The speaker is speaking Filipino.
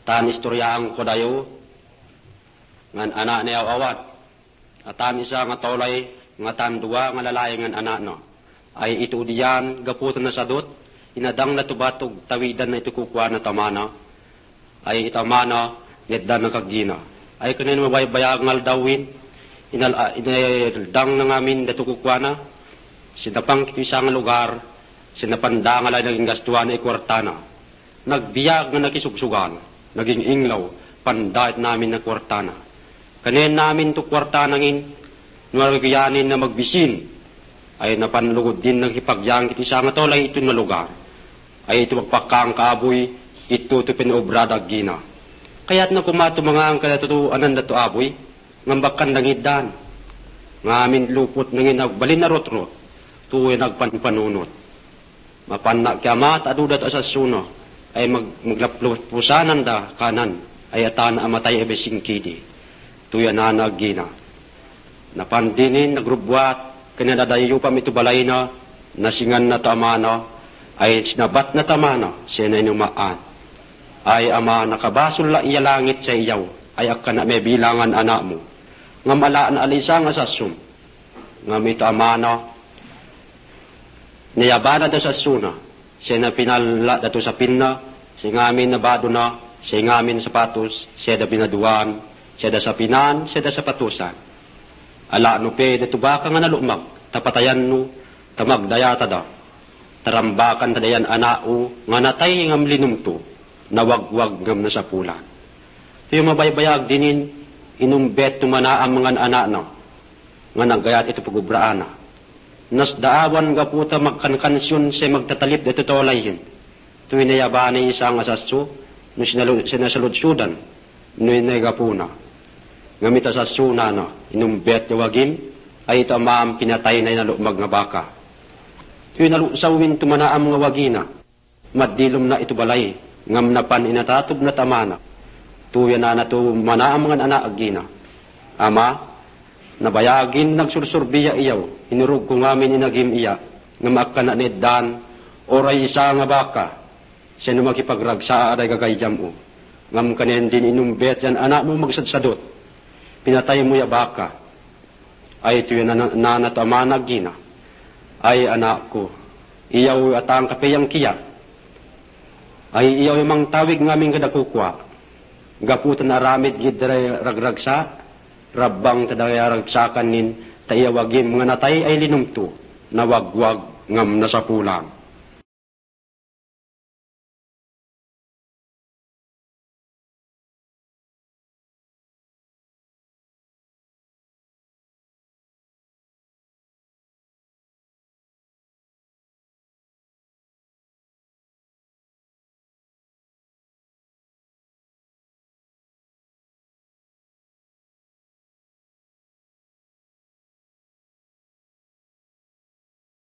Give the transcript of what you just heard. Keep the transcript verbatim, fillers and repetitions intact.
Tan istoryaan ko dayo, ngan anak niya awat. Atan isa nga tolay, nga tan dua nga lalay ngan anak no. Ay ito diyan, gaputan na sadot, inadang na tubatog, tawidan na ito kukuha na tamana. Ay itamana, netdan na kagina. Ay kanin mabaybayag ngal dawin, inal, uh, inaldang na ngamin dito kukuha na. Sinapang kito isang lugar, sinapandang alay naging gastuan ay kwartana. Nagbiag na nakisugsugan, naging inglaw, pandait namin na kwartana. Kanin namin to kwartana ngin, nuwagayanin na magbisin, ay napanlugod din ng hipagyang kiti isang atolay ito na lugar. Ay ito magpakang kaaboy, ito ito pinobradag gina. Kaya't na kumato mga ang kalatutuanan na to aboy, ngambakan nangidan. Ngamin lupot nangin nagbalin na rot-rot, tuwi nagpanpanunot. Mapanak kiamat adudat asasuno, ay mag, maglaplusanan da kanan, ay atan amatay ebesing kidi. Tuya na naggina. Napandinin, nagrubwat, kanadadayo pa ito balay na, nasingan na tamana, ay sinabat na tamana, siya na inumaan. Ay ama, nakabasol la iya langit sa iyaw, ay akka na may bilangan anak mo. Ngam alaan alisa nga sasum, ngam ito amana, niyabana da sa suna, siya na pinala dato sa pinna, siya ngamin na bado na, siya ngamin sapatos, siya da binaduan, siya da sa pinan, siya da sa patusan. Ala no pe, dito baka nga nalumag, tapatayan no, tamagdayata da, tarambakan tadayan anao, nga natay ngam linumto, nawagwag ngam na sa pulan. Ito yung mabaybayag dinin, inumbet tumana ang mga anak na, nga naggayat ito pagubraan na. Nas daawan nga puta magkankansyon siya magtatalip dito tolayin. Ito yung nayabaan na isang asasyo, no sinasaludsudan, no yung nagapuna. Ngamit asasyo na na, inumbet wagim, ay ito maam pinatay na inalumag nga baka. Ito yung nalusawin tumana ang mga wagina, madilom na ito balay, ngam napan inatatob na tamana. Tuya na nato mana ang mga anak agina. Ama, nabayagin nagsursurbiya iyaw, inurog ko ngamin inagim iya, nga makana ni Dan, oray isa nga baka, siya na makipagragsa aray gagayjam o. Ngam kanin din inumbet yan, anak mo magsadsadot, pinatay mo ya baka, ay tuya na nato ama nagina, ay anak ko, iyaw atang kapiyang kiya, ay iyaw yung tawig ngamin kadakukwa, gaputan na ramid gidray ragragsa, rabang taday ragsakan nin, tayawagin mga natay ay linumto, nawagwag ngam nasapulang.